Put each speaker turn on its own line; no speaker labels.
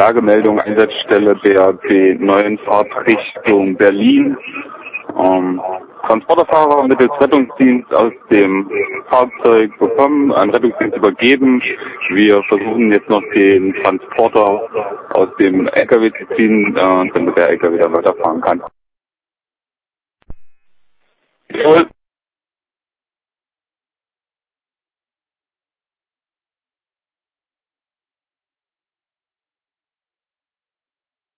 Lagemeldung, Einsatzstelle BAP 9 Fahrt Richtung Berlin. Transporterfahrer mittels Rettungsdienst aus dem Fahrzeug bekommen, an Rettungsdienst übergeben. Wir versuchen jetzt noch den Transporter aus dem LKW zu ziehen, damit der LKW dann weiterfahren kann. Jawohl.